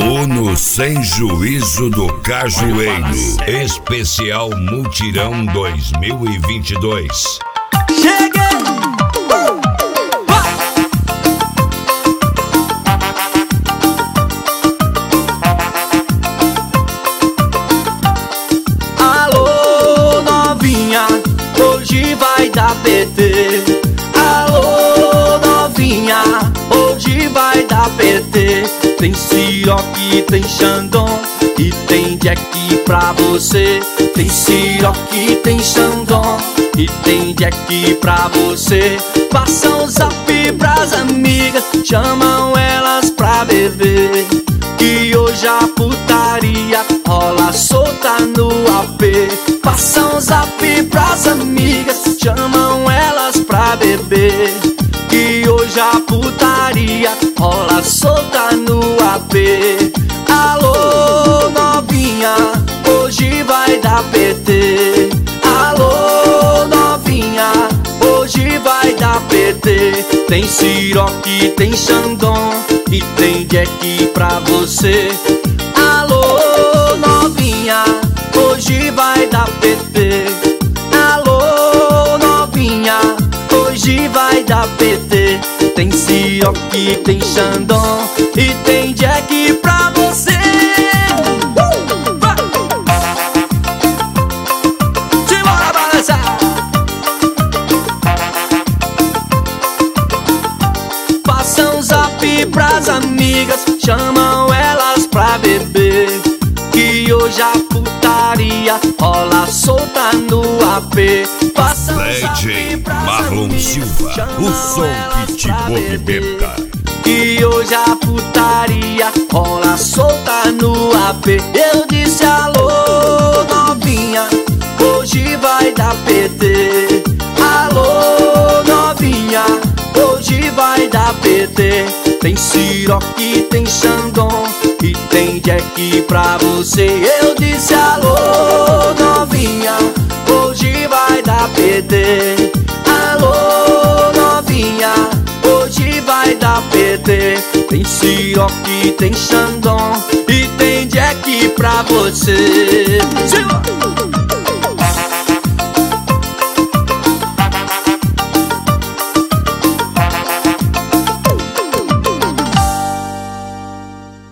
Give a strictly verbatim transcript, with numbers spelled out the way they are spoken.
Uno Sem Juízo do Cajueiro. Especial Mutirão dois mil e vinte e dois. Cheguei! Uh! Alô, novinha, hoje vai dar P T. Alô, novinha, hoje vai dar P T. Tem siroque, tem Xandão e tem Jack pra você. Tem siroque, tem Xandão e tem Jack pra você. Passa um zap pras amigas, chamam elas pra beber, que hoje a putaria rola solta no A P. Passa um zap pras amigas, chamam elas pra beber, que hoje a putaria rola solta no A P. Alô, novinha, hoje vai dar P T. Alô, novinha, hoje vai dar P T. Tem siroque, tem Xandão e tem Jack pra você. Alô, novinha, hoje vai dar P T. Alô, novinha, hoje vai dar P T. Tem siroque, tem Xandão e tem Jack pra você. Uh! Vai! Simbora balançar! Passa um zap pras amigas, chamam elas pra beber, que hoje a putaria rola solta no A P. Passa um D J Marlon Silva, o som que te movimenta, que hoje a putaria rola solta no A P. Eu disse alô, novinha, hoje vai dar P T. Alô, novinha, hoje vai dar P T. Tem siroque, tem Xandão e tem Jack pra você. Eu disse alô, novinha, hoje vai dar P T. Alô, novinha, hoje vai dar P T. Tem siroque, tem Xandão e tem Jack pra você. Simbora!